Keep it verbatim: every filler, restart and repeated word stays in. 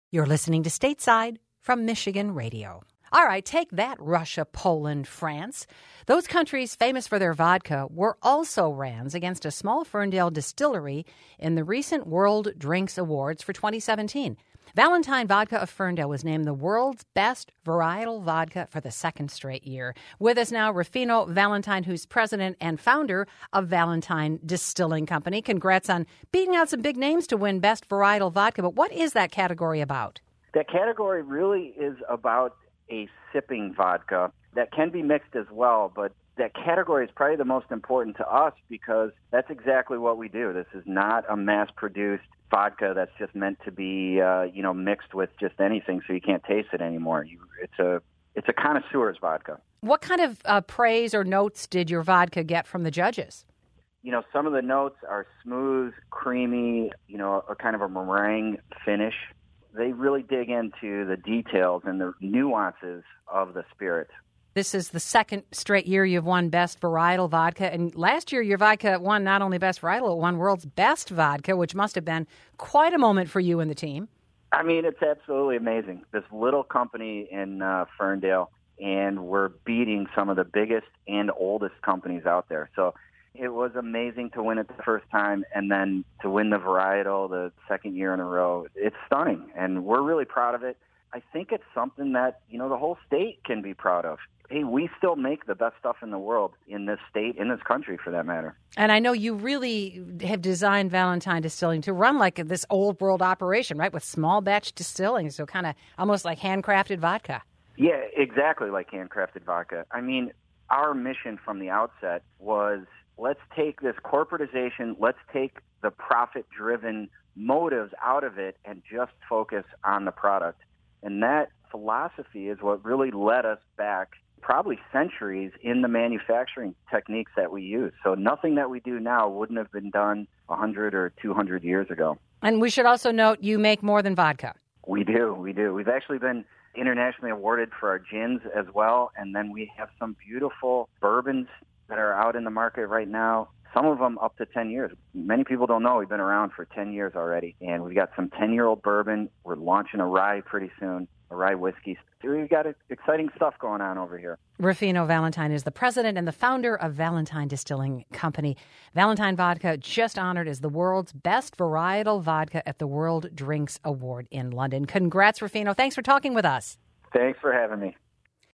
You're listening to Stateside from Michigan Radio. All right, take that, Russia, Poland, France. Those countries famous for their vodka were also rans against a small Ferndale distillery in the recent World Drinks Awards for twenty seventeen. Valentine Vodka of Ferndale was named the world's best varietal vodka for the second straight year. With us now, Rufino Valentine, who's president and founder of Valentine Distilling Company. Congrats on beating out some big names to win best varietal vodka. But what is that category about? That category really is about a sipping vodka that can be mixed as well, but that category is probably the most important to us because that's exactly what we do. This is not a mass-produced vodka that's just meant to be, uh, you know, mixed with just anything so you can't taste it anymore. You, it's a it's a connoisseur's vodka. What kind of uh, praise or notes did your vodka get from the judges? You know, some of the notes are smooth, creamy, you know, a kind of a meringue finish. They really dig into the details and the nuances of the spirit. This is the second straight year you've won Best Varietal Vodka. And last year, your vodka won not only Best Varietal, it won World's Best Vodka, which must have been quite a moment for you and the team. I mean, it's absolutely amazing. This little company in uh, Ferndale, and we're beating some of the biggest and oldest companies out there. So it was amazing to win it the first time, and then to win the varietal the second year in a row. It's stunning, and we're really proud of it. I think it's something that, you know, the whole state can be proud of. Hey, we still make the best stuff in the world, in this state, in this country, for that matter. And I know you really have designed Valentine Distilling to run like this old world operation, right, with small batch distilling, so kind of almost like handcrafted vodka. Yeah, exactly like handcrafted vodka. I mean, our mission from the outset was, let's take this corporatization, let's take the profit-driven motives out of it and just focus on the product. And that philosophy is what really led us back probably centuries in the manufacturing techniques that we use. So nothing that we do now wouldn't have been done one hundred or two hundred years ago. And we should also note you make more than vodka. We do, we do. We've actually been internationally awarded for our gins as well, and then we have some beautiful bourbons that are out in the market right now. Some of them up to ten years. Many people don't know we've been around for ten years already, and we've got some ten-year-old bourbon. We're launching a rye pretty soon, a rye whiskey. We've got exciting stuff going on over here. Rufino Valentine is the president and the founder of Valentine Distilling Company. Valentine Vodka just honored as the world's best varietal vodka at the World Drinks Award in London. Congrats, Rufino. Thanks for talking with us. Thanks for having me.